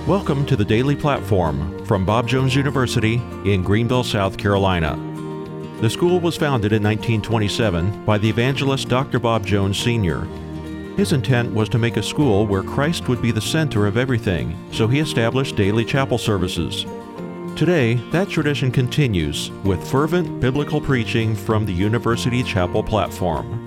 Welcome to the Daily Platform from Bob Jones University in Greenville, South Carolina. The school was founded in 1927 by the evangelist Dr. Bob Jones Sr. His intent was to make a school where Christ would be the center of everything, so he established daily chapel services. Today, that tradition continues with fervent biblical preaching from the University Chapel platform.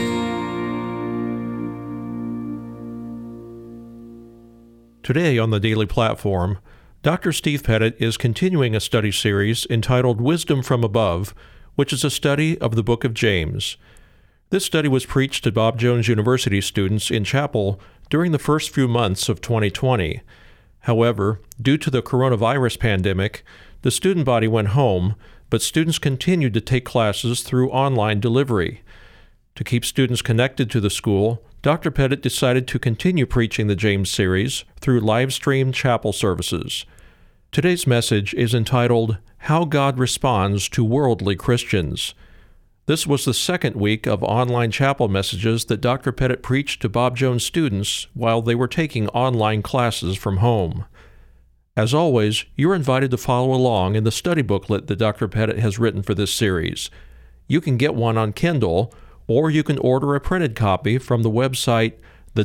Today on the Daily Platform, Dr. Steve Pettit is continuing a study series entitled Wisdom from Above, which is a study of the book of James. This study was preached to Bob Jones University students in chapel during the first few months of 2020. However, due to the coronavirus pandemic, the student body went home, but students continued to take classes through online delivery. To keep students connected to the school, Dr. Pettit decided to continue preaching the James series through live-streamed chapel services. Today's message is entitled, How God Responds to Worldly Christians. This was the second week of online chapel messages that Dr. Pettit preached to Bob Jones students while they were taking online classes from home. As always, you're invited to follow along in the study booklet that Dr. Pettit has written for this series. You can get one on Kindle, or you can order a printed copy from the website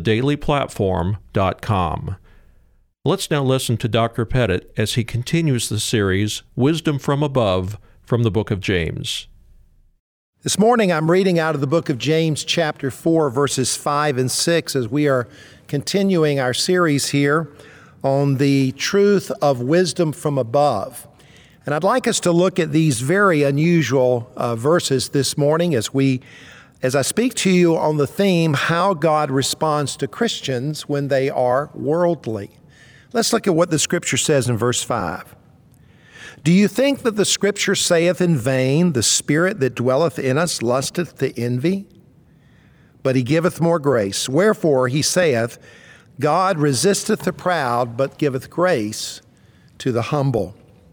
thedailyplatform.com. Let's now listen to Dr. Pettit as he continues the series, Wisdom from Above, from the book of James. This morning I'm reading out of the book of James chapter 4, verses 5 and 6, as we are continuing our series here on the truth of wisdom from above. And I'd like us to look at these very unusual verses this morning as I speak to you on the theme, how God responds to Christians when they are worldly. Let's look at what the Scripture says in verse 5. Do you think that the Scripture saith in vain, the Spirit that dwelleth in us lusteth to envy? But he giveth more grace. Wherefore he saith, God resisteth the proud, but giveth grace to the humble.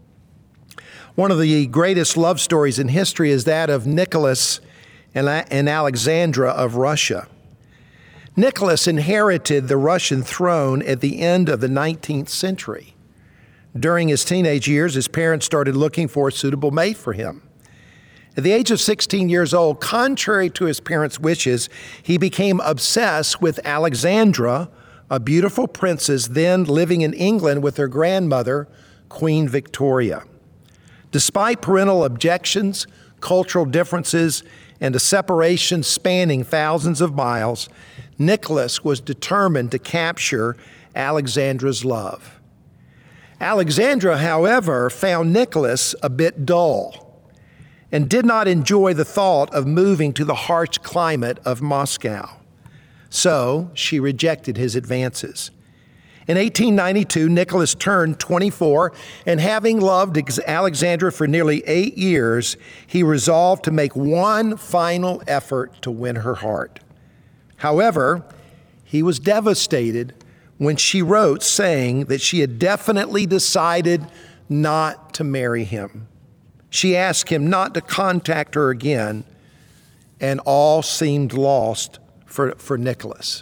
One of the greatest love stories in history is that of Nicholas and Alexandra of Russia. Nicholas inherited the Russian throne at the end of the 19th century. During his teenage years, his parents started looking for a suitable mate for him. At the age of 16 years old, contrary to his parents' wishes, he became obsessed with Alexandra, a beautiful princess then living in England with her grandmother, Queen Victoria. Despite parental objections, cultural differences, and a separation spanning thousands of miles, Nicholas was determined to capture Alexandra's love. Alexandra, however, found Nicholas a bit dull and did not enjoy the thought of moving to the harsh climate of Moscow. So she rejected his advances. In 1892, Nicholas turned 24, and having loved Alexandra for nearly 8 years, he resolved to make one final effort to win her heart. However, he was devastated when she wrote saying that she had definitely decided not to marry him. She asked him not to contact her again, and all seemed lost for Nicholas.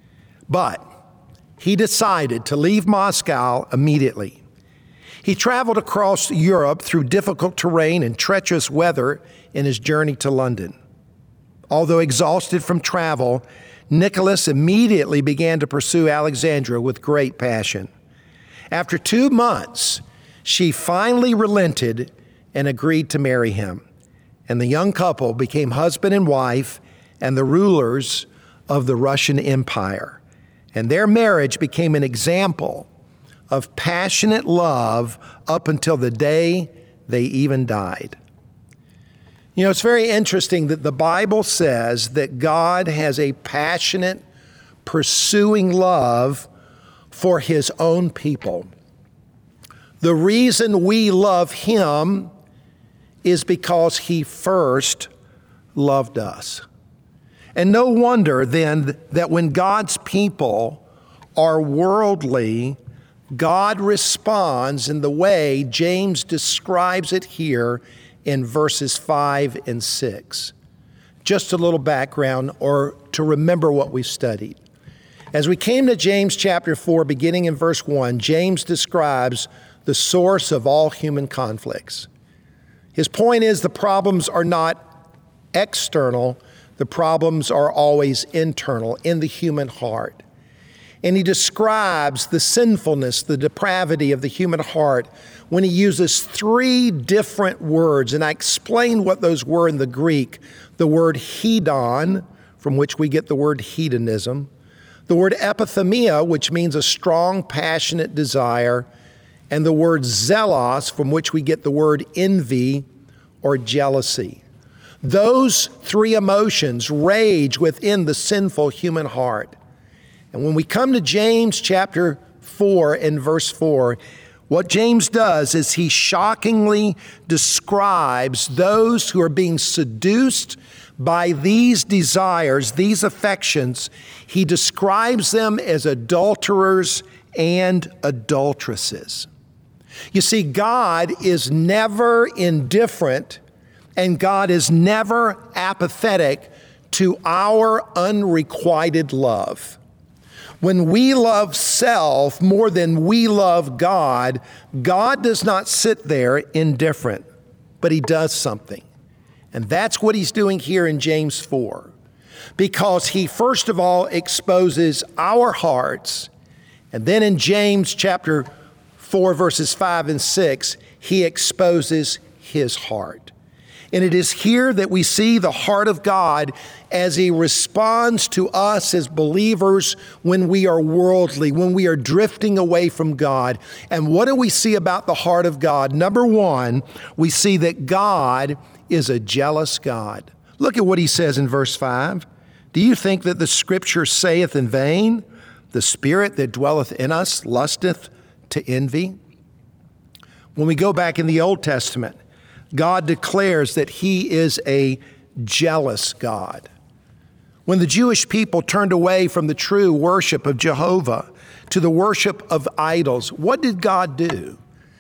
But he decided to leave Moscow immediately. He traveled across Europe through difficult terrain and treacherous weather in his journey to London. Although exhausted from travel, Nicholas immediately began to pursue Alexandra with great passion. After 2 months, she finally relented and agreed to marry him. And the young couple became husband and wife and the rulers of the Russian Empire. And their marriage became an example of passionate love up until the day they even died. You know, it's very interesting that the Bible says that God has a passionate, pursuing love for His own people. The reason we love Him is because He first loved us. And no wonder then that when God's people are worldly, God responds in the way James describes it here in verses 5 and 6. Just a little background or to remember what we've studied. As we came to James chapter 4, beginning in verse 1, James describes the source of all human conflicts. His point is the problems are not external, the problems are always internal, in the human heart. And he describes the sinfulness, the depravity of the human heart when he uses three different words. And I explained what those were in the Greek. The word hedon, from which we get the word hedonism. The word epithemia, which means a strong, passionate desire. And the word zelos, from which we get the word envy or jealousy. Those three emotions rage within the sinful human heart. And when we come to James chapter 4 and verse 4, what James does is he shockingly describes those who are being seduced by these desires, these affections. He describes them as adulterers and adulteresses. You see, God is never indifferent and God is never apathetic to our unrequited love. When we love self more than we love God, God does not sit there indifferent, but he does something. And that's what he's doing here in James 4. Because he first of all exposes our hearts, and then in James chapter 4 verses 5 and 6, he exposes his heart. And it is here that we see the heart of God as he responds to us as believers when we are worldly, when we are drifting away from God. And what do we see about the heart of God? Number one, we see that God is a jealous God. Look at what he says in verse 5. Do you think that the scripture saith in vain, the spirit that dwelleth in us lusteth to envy? When we go back in the Old Testament, God declares that he is a jealous God. When the Jewish people turned away from the true worship of Jehovah to the worship of idols, what did God do?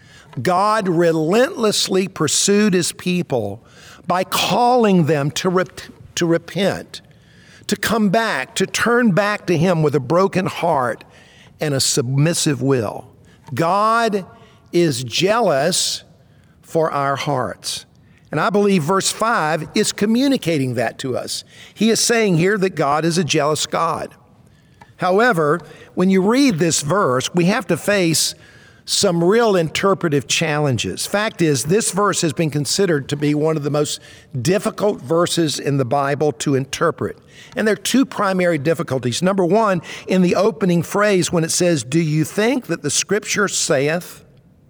God relentlessly pursued his people by calling them to repent, to come back, to turn back to him with a broken heart and a submissive will. God is jealous for our hearts. And I believe verse 5 is communicating that to us. He is saying here that God is a jealous God. However, when you read this verse, we have to face some real interpretive challenges. Fact is, this verse has been considered to be one of the most difficult verses in the Bible to interpret. And there are two primary difficulties. Number one, in the opening phrase when it says, "Do you think that the scripture saith?"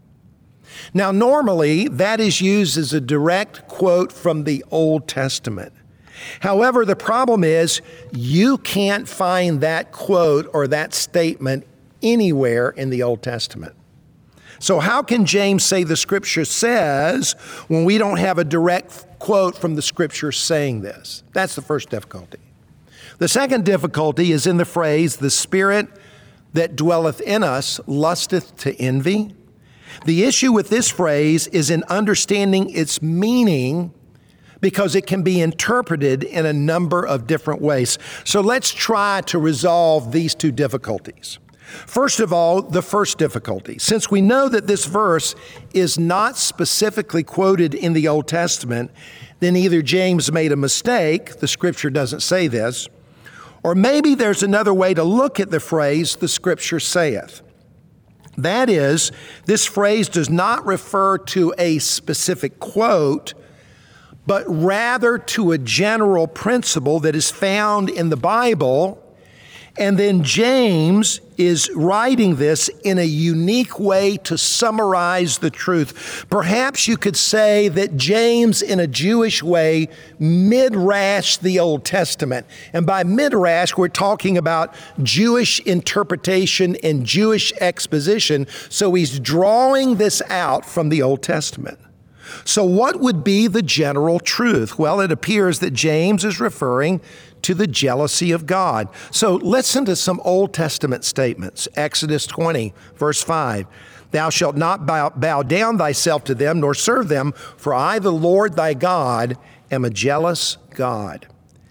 Now, normally, that is used as a direct quote from the Old Testament. However, the problem is you can't find that quote or that statement anywhere in the Old Testament. So how can James say the scripture says when we don't have a direct quote from the scripture saying this? That's the first difficulty. The second difficulty is in the phrase, "the spirit that dwelleth in us lusteth to envy." The issue with this phrase is in understanding its meaning because it can be interpreted in a number of different ways. So let's try to resolve these two difficulties. First of all, the first difficulty. Since we know that this verse is not specifically quoted in the Old Testament, then either James made a mistake, the scripture doesn't say this, or maybe there's another way to look at the phrase, "the scripture saith." That is, this phrase does not refer to a specific quote, but rather to a general principle that is found in the Bible. And then James is writing this in a unique way to summarize the truth. Perhaps you could say that James, in a Jewish way, midrashed the Old Testament. And by midrash, we're talking about Jewish interpretation and Jewish exposition. So he's drawing this out from the Old Testament. So what would be the general truth? Well, it appears that James is referring to the jealousy of God. So listen to some Old Testament statements. Exodus 20, verse 5. "Thou shalt not bow down thyself to them, nor serve them, for I, the Lord thy God, am a jealous God."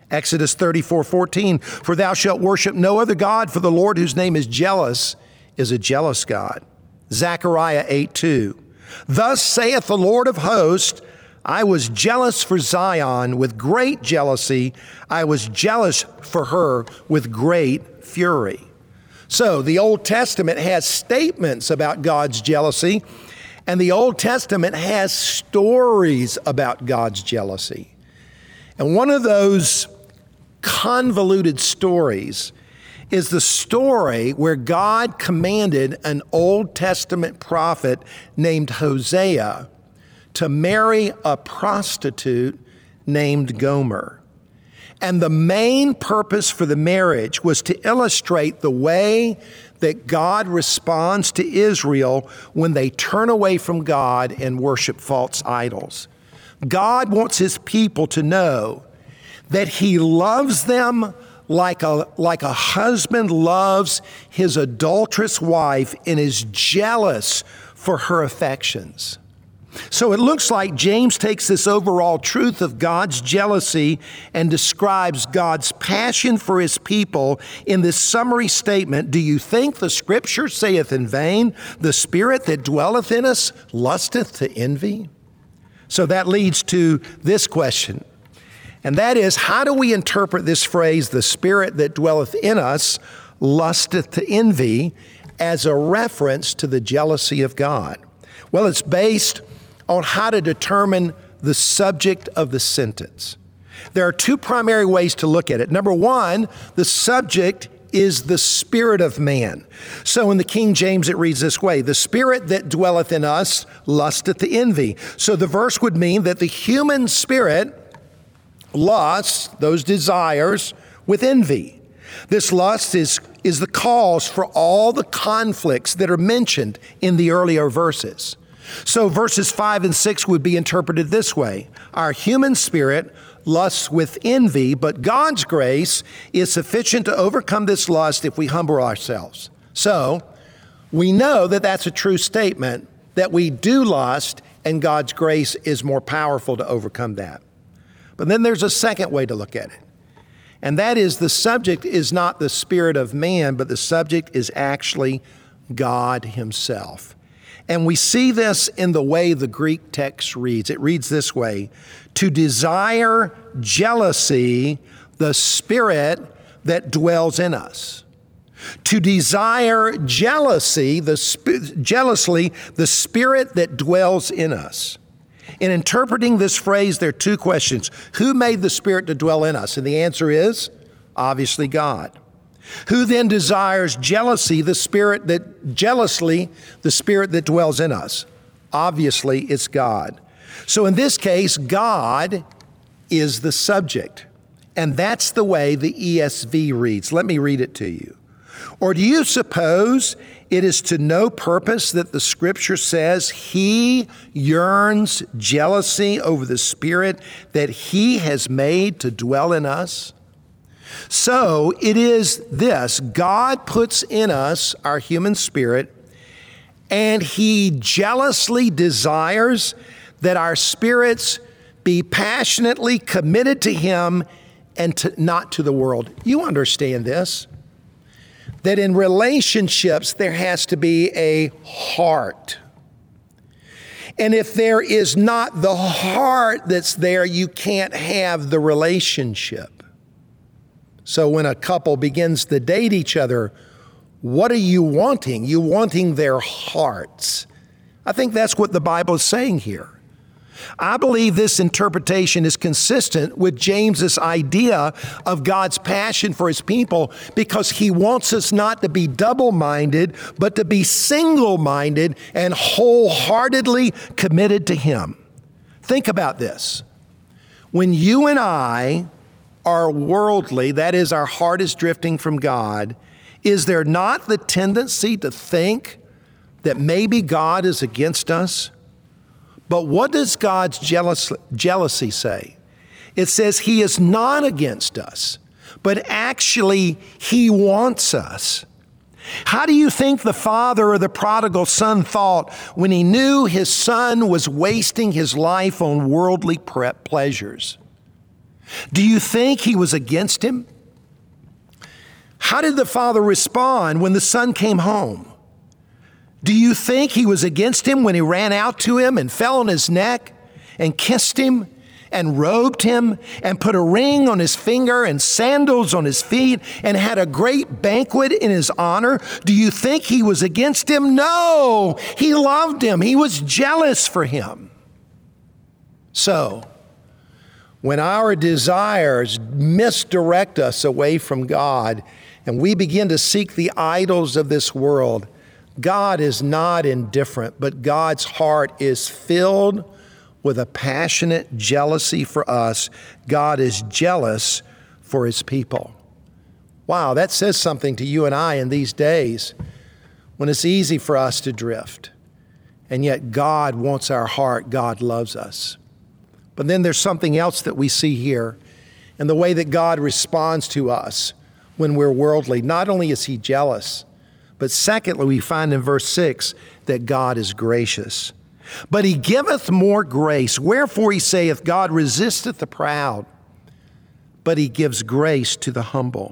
Exodus 34:14, for thou shalt worship no other God, for the Lord whose name is jealous is a jealous God. Zechariah 8:2, thus saith the Lord of hosts, I was jealous for Zion with great jealousy. I was jealous for her with great fury. So the Old Testament has statements about God's jealousy, and the Old Testament has stories about God's jealousy. And one of those convoluted stories is the story where God commanded an Old Testament prophet named Hosea to marry a prostitute named Gomer. And the main purpose for the marriage was to illustrate the way that God responds to Israel when they turn away from God and worship false idols. God wants his people to know that he loves them like a husband loves his adulterous wife and is jealous for her affections. So it looks like James takes this overall truth of God's jealousy and describes God's passion for his people in this summary statement. Do you think the scripture saith in vain, the spirit that dwelleth in us lusteth to envy? So that leads to this question, and that is, how do we interpret this phrase, the spirit that dwelleth in us lusteth to envy, as a reference to the jealousy of God? Well, it's based on how to determine the subject of the sentence. There are two primary ways to look at it. Number one, the subject is the spirit of man. So in the King James, it reads this way, the spirit that dwelleth in us lusteth to envy. So the verse would mean that the human spirit lusts, those desires, with envy. This lust is the cause for all the conflicts that are mentioned in the earlier verses. So verses 5 and 6 would be interpreted this way. Our human spirit lusts with envy, but God's grace is sufficient to overcome this lust if we humble ourselves. So we know that that's a true statement, that we do lust, and God's grace is more powerful to overcome that. But then there's a second way to look at it, and that is the subject is not the spirit of man, but the subject is actually God himself. And we see this in the way the Greek text reads. It reads this way, to desire jealousy, the spirit that dwells in us. To desire jealously, the spirit that dwells in us. In interpreting this phrase, there are two questions. Who made the spirit to dwell in us? And the answer is, obviously, God. Who then desires jealously, the spirit that dwells in us? Obviously, it's God. So in this case, God is the subject. And that's the way the ESV reads. Let me read it to you. Or do you suppose it is to no purpose that the scripture says he yearns jealousy over the spirit that he has made to dwell in us? So it is this, God puts in us our human spirit, and he jealously desires that our spirits be passionately committed to him and not to the world. You understand this, that in relationships there has to be a heart. And if there is not the heart that's there, you can't have the relationship. So when a couple begins to date each other, what are you wanting? You're wanting their hearts. I think that's what the Bible is saying here. I believe this interpretation is consistent with James's idea of God's passion for his people, because he wants us not to be double-minded, but to be single-minded and wholeheartedly committed to him. Think about this. When you and I are worldly, that is, our heart is drifting from God, is there not the tendency to think that maybe God is against us? But what does God's jealousy say? It says he is not against us, but actually he wants us. How do you think the father of the prodigal son thought when he knew his son was wasting his life on worldly pleasures? Do you think he was against him? How did the father respond when the son came home? Do you think he was against him when he ran out to him and fell on his neck and kissed him and robed him and put a ring on his finger and sandals on his feet and had a great banquet in his honor? Do you think he was against him? No, he loved him. He was jealous for him. So, when our desires misdirect us away from God and we begin to seek the idols of this world, God is not indifferent, but God's heart is filled with a passionate jealousy for us. God is jealous for his people. Wow, that says something to you and I in these days when it's easy for us to drift. And yet God wants our heart. God loves us. But then there's something else that we see here in the way that God responds to us when we're worldly. Not only is he jealous, but secondly, we find in verse 6 that God is gracious. But he giveth more grace. Wherefore he saith, God resisteth the proud, but he gives grace to the humble.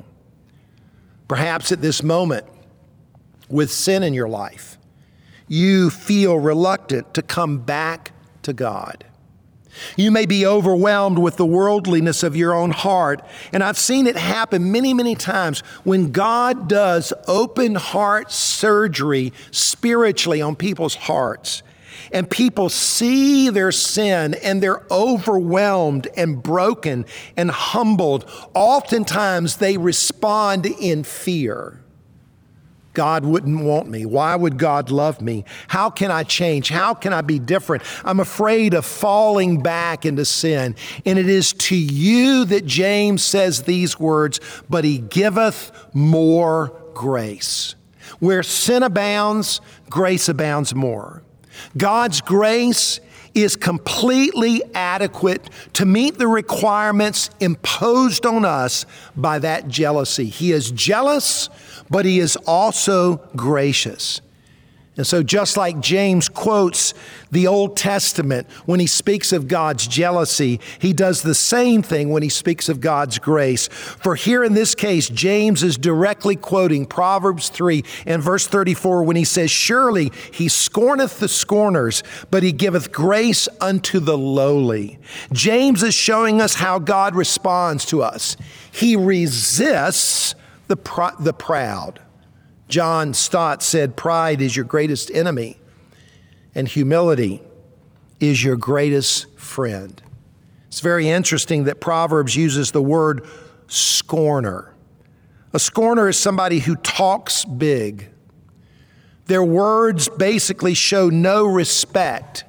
Perhaps at this moment, with sin in your life, you feel reluctant to come back to God. You may be overwhelmed with the worldliness of your own heart. And I've seen it happen many, many times when God does open heart surgery spiritually on people's hearts. And people see their sin and they're overwhelmed and broken and humbled. Oftentimes they respond in fear. God wouldn't want me. Why would God love me? How can I change? How can I be different? I'm afraid of falling back into sin. And it is to you that James says these words, but he giveth more grace. Where sin abounds, grace abounds more. God's grace is completely adequate to meet the requirements imposed on us by that jealousy. He is jealous, but he is also gracious. And so just like James quotes the Old Testament when he speaks of God's jealousy, he does the same thing when he speaks of God's grace. For here in this case, James is directly quoting Proverbs 3 and verse 34 when he says, surely he scorneth the scorners, but he giveth grace unto the lowly. James is showing us how God responds to us. He resists the proud. John Stott said, pride is your greatest enemy, and humility is your greatest friend. It's very interesting that Proverbs uses the word scorner. A scorner is somebody who talks big. Their words basically show no respect.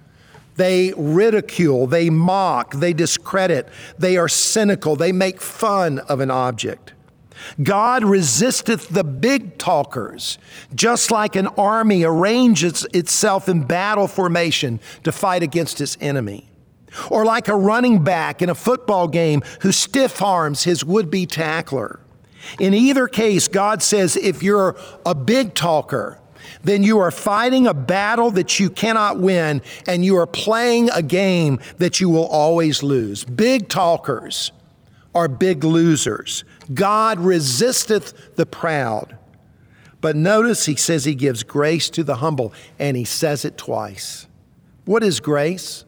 They ridicule, they mock, they discredit, they are cynical, they make fun of an object. God resisteth the big talkers, just like an army arranges itself in battle formation to fight against its enemy. Or like a running back in a football game who stiff arms his would-be tackler. In either case, God says if you're a big talker, then you are fighting a battle that you cannot win, and you are playing a game that you will always lose. Big talkers are big losers. God resisteth the proud. But notice he says he gives grace to the humble, and he says it twice. What is grace?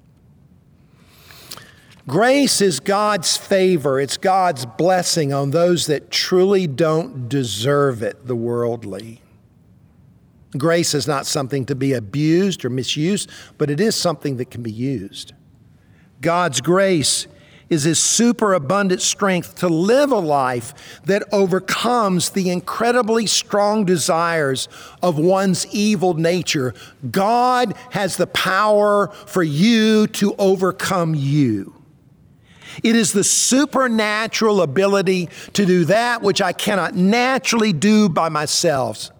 Grace is God's favor. It's God's blessing on those that truly don't deserve it, the worldly. Grace is not something to be abused or misused, but it is something that can be used. God's grace is his superabundant strength to live a life that overcomes the incredibly strong desires of one's evil nature. God has the power for you to overcome you. It is the supernatural ability to do that which I cannot naturally do by myself.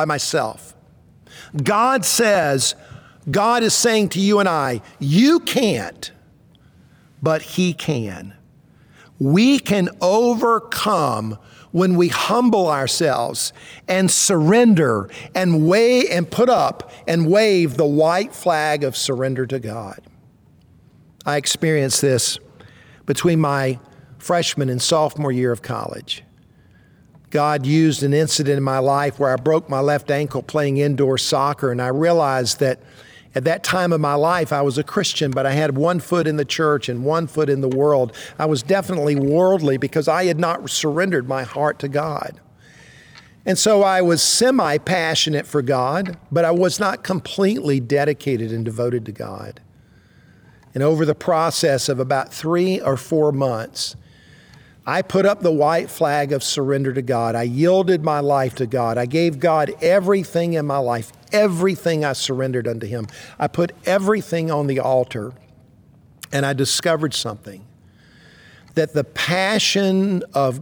God says, God is saying to you and I, you can't, but he can. We can overcome when we humble ourselves and surrender and put up and wave the white flag of surrender to God. I experienced this between my freshman and sophomore year of college. God used an incident in my life where I broke my left ankle playing indoor soccer, and I realized that at that time of my life, I was a Christian, but I had one foot in the church and one foot in the world. I was definitely worldly because I had not surrendered my heart to God. And so I was semi-passionate for God, but I was not completely dedicated and devoted to God. And over the process of about 3 or 4 months, I put up the white flag of surrender to God. I yielded my life to God. I gave God everything in my life. Everything I surrendered unto Him. I put everything on the altar, and I discovered something. That the passion of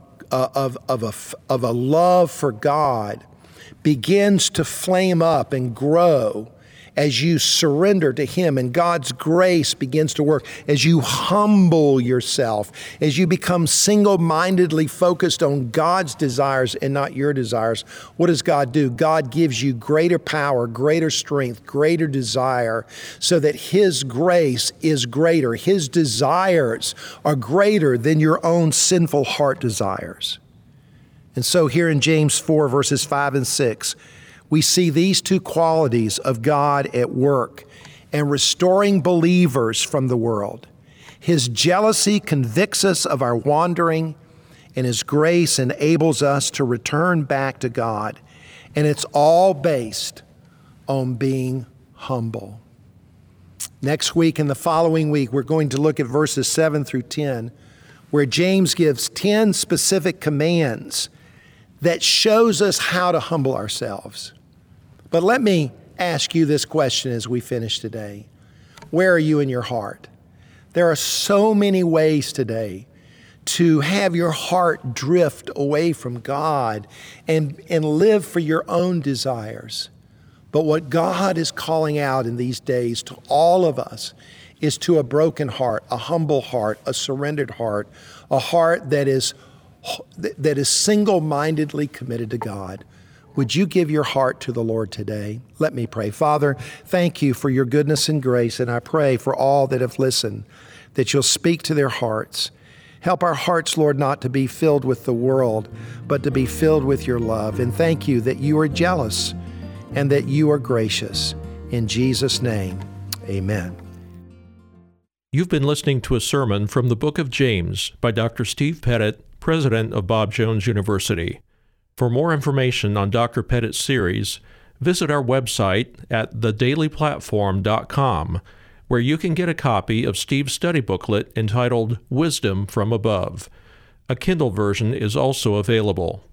a love for God begins to flame up and grow as you surrender to Him, and God's grace begins to work as you humble yourself, as you become single-mindedly focused on God's desires and not your desires. What does God do? God gives you greater power, greater strength, greater desire, so that His grace is greater. His desires are greater than your own sinful heart desires. And so here in James 4, verses 5 and 6, we see these two qualities of God at work and restoring believers from the world. His jealousy convicts us of our wandering, and His grace enables us to return back to God. And it's all based on being humble. Next week and the following week, we're going to look at verses 7 through 10, where James gives 10 specific commands that shows us how to humble ourselves. But let me ask you this question as we finish today. Where are you in your heart? There are so many ways today to have your heart drift away from God and live for your own desires. But what God is calling out in these days to all of us is to a broken heart, a humble heart, a surrendered heart, a heart that is single-mindedly committed to God. Would you give your heart to the Lord today? Let me pray. Father, thank you for your goodness and grace, and I pray for all that have listened, that you'll speak to their hearts. Help our hearts, Lord, not to be filled with the world, but to be filled with your love. And thank you that you are jealous and that you are gracious. In Jesus' name, amen. You've been listening to a sermon from the book of James by Dr. Steve Pettit, president of Bob Jones University. For more information on Dr. Pettit's series, visit our website at thedailyplatform.com, where you can get a copy of Steve's study booklet entitled Wisdom from Above. A Kindle version is also available.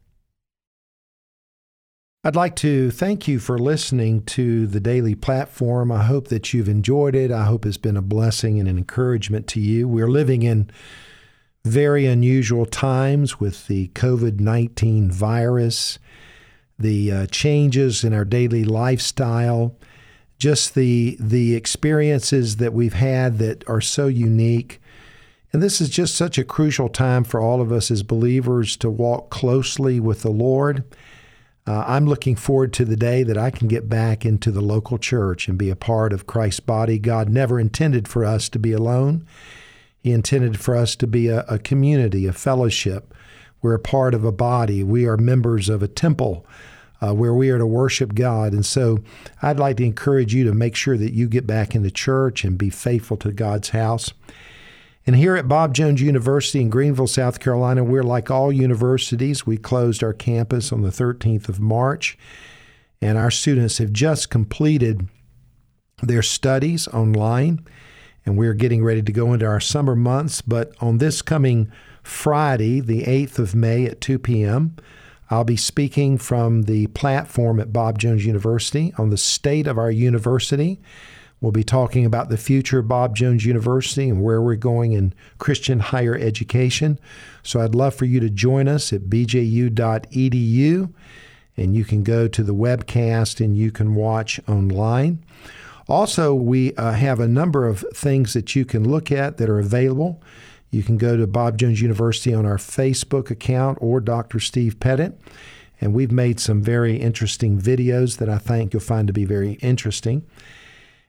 I'd like to thank you for listening to the Daily Platform. I hope that you've enjoyed it. I hope it's been a blessing and an encouragement to you. We're living in very unusual times with the COVID-19 virus, the changes in our daily lifestyle, just the experiences that we've had that are so unique. And this is just such a crucial time for all of us as believers to walk closely with the Lord. I'm looking forward to the day that I can get back into the local church and be a part of Christ's body. God never intended for us to be alone. He intended for us to be a community, a fellowship. We're a part of a body. We are members of a temple where we are to worship God. And so I'd like to encourage you to make sure that you get back into church and be faithful to God's house. And here at Bob Jones University in Greenville, South Carolina, we're like all universities. We closed our campus on the 13th of March, and our students have just completed their studies online. And we're getting ready to go into our summer months. But on this coming Friday, the 8th of May at 2 p.m., I'll be speaking from the platform at Bob Jones University on the state of our university. We'll be talking about the future of Bob Jones University and where we're going in Christian higher education. So I'd love for you to join us at bju.edu, and you can go to the webcast and you can watch online. Also, we have a number of things that you can look at that are available. You can go to Bob Jones University on our Facebook account or Dr. Steve Pettit, and we've made some very interesting videos that I think you'll find to be very interesting.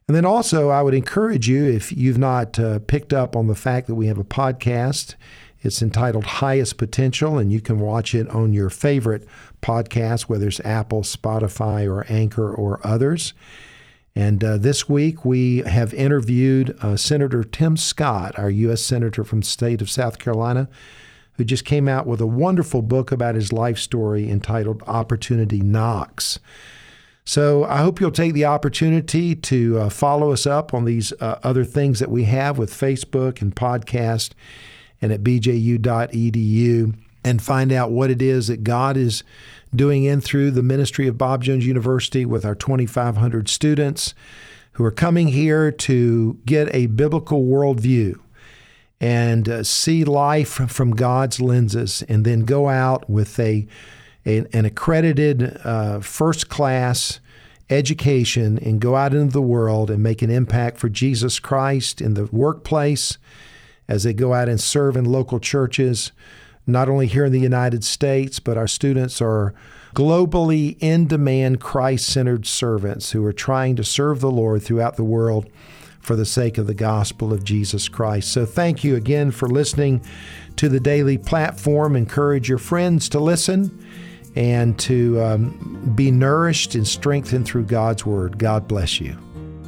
And then also, I would encourage you, if you've not picked up on the fact that we have a podcast, it's entitled Highest Potential, and you can watch it on your favorite podcast, whether it's Apple, Spotify, or Anchor, or others. And this week, we have interviewed Senator Tim Scott, our U.S. Senator from the state of South Carolina, who just came out with a wonderful book about his life story entitled Opportunity Knocks. So I hope you'll take the opportunity to follow us up on these other things that we have with Facebook and podcast and at bju.edu, and find out what it is that God is doing in through the ministry of Bob Jones University with our 2,500 students who are coming here to get a biblical worldview and see life from God's lenses, and then go out with an accredited first-class education and go out into the world and make an impact for Jesus Christ in the workplace as they go out and serve in local churches, not only here in the United States, but our students are globally in-demand Christ-centered servants who are trying to serve the Lord throughout the world for the sake of the gospel of Jesus Christ. So thank you again for listening to the Daily Platform. Encourage your friends to listen and to be nourished and strengthened through God's Word. God bless you.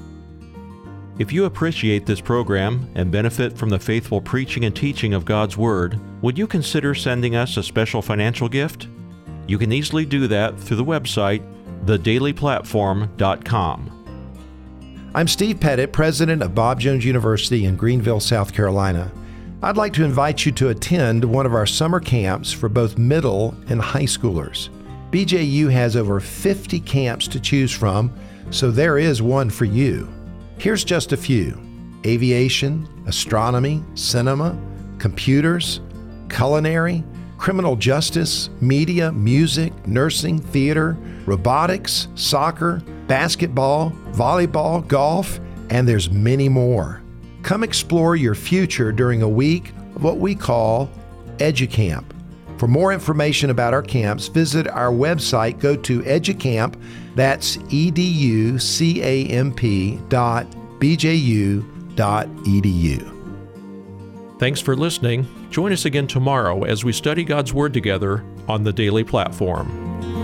If you appreciate this program and benefit from the faithful preaching and teaching of God's Word, would you consider sending us a special financial gift? You can easily do that through the website, thedailyplatform.com. I'm Steve Pettit, president of Bob Jones University in Greenville, South Carolina. I'd like to invite you to attend one of our summer camps for both middle and high schoolers. BJU has over 50 camps to choose from, so there is one for you. Here's just a few: aviation, astronomy, cinema, computers, culinary, criminal justice, media, music, nursing, theater, robotics, soccer, basketball, volleyball, golf, and there's many more. Come explore your future during a week of what we call EduCamp. For more information about our camps, visit our website. Go to EduCamp, that's educamp.bju.edu. Thanks for listening. Join us again tomorrow as we study God's Word together on the Daily Platform.